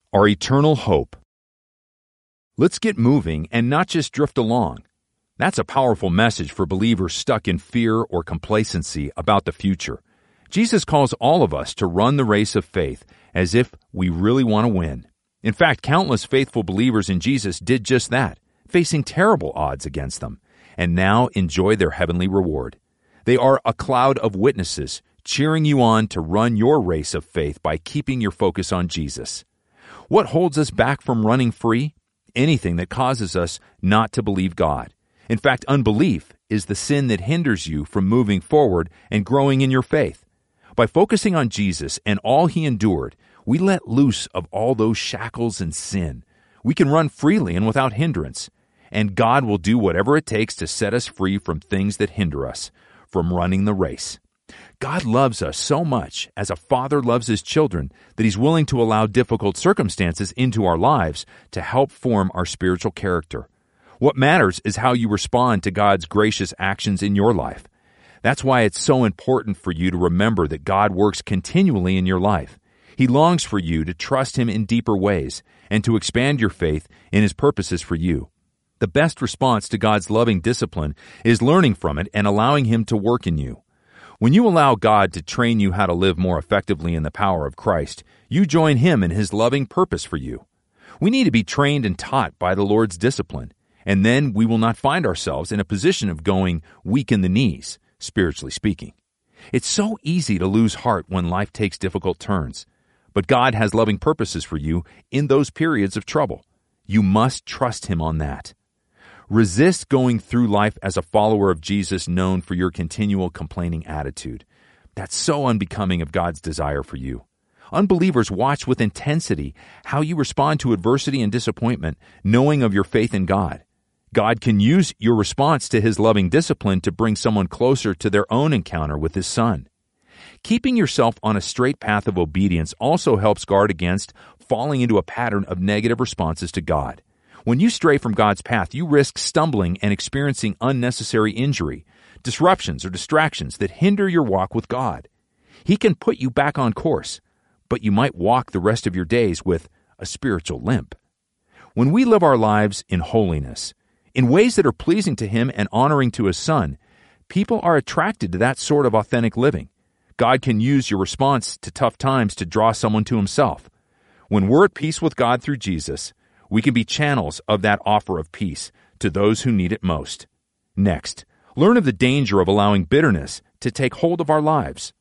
Our eternal hope. Let's get moving and not just drift along. That's a powerful message for believers stuck in fear or complacency about the future. Jesus calls all of us to run the race of faith as if we really want to win. In fact, countless faithful believers in Jesus did just that, facing terrible odds against them, and now enjoy their heavenly reward. They are a cloud of witnesses, cheering you on to run your race of faith by keeping your focus on Jesus. What holds us back from running free? Anything that causes us not to believe God. In fact, unbelief is the sin that hinders you from moving forward and growing in your faith. By focusing on Jesus and all He endured, we let loose of all those shackles and sin. We can run freely and without hindrance, and God will do whatever it takes to set us free from things that hinder us from running the race. God loves us so much, as a father loves his children, that He's willing to allow difficult circumstances into our lives to help form our spiritual character. What matters is how you respond to God's gracious actions in your life. That's why it's so important for you to remember that God works continually in your life. He longs for you to trust Him in deeper ways and to expand your faith in His purposes for you. The best response to God's loving discipline is learning from it and allowing Him to work in you. When you allow God to train you how to live more effectively in the power of Christ, you join Him in His loving purpose for you. We need to be trained and taught by the Lord's discipline, and then we will not find ourselves in a position of going weak in the knees, spiritually speaking. It's so easy to lose heart when life takes difficult turns, but God has loving purposes for you in those periods of trouble. You must trust Him on that. Resist going through life as a follower of Jesus known for your continual complaining attitude. That's so unbecoming of God's desire for you. Unbelievers watch with intensity how you respond to adversity and disappointment, knowing of your faith in God. God can use your response to His loving discipline to bring someone closer to their own encounter with His Son. Keeping yourself on a straight path of obedience also helps guard against falling into a pattern of negative responses to God. When you stray from God's path, you risk stumbling and experiencing unnecessary injury, disruptions or distractions that hinder your walk with God. He can put you back on course, but you might walk the rest of your days with a spiritual limp. When we live our lives in holiness, in ways that are pleasing to Him and honoring to His Son, people are attracted to that sort of authentic living. God can use your response to tough times to draw someone to Himself. When we're at peace with God through Jesus, we can be channels of that offer of peace to those who need it most. Next, learn of the danger of allowing bitterness to take hold of our lives.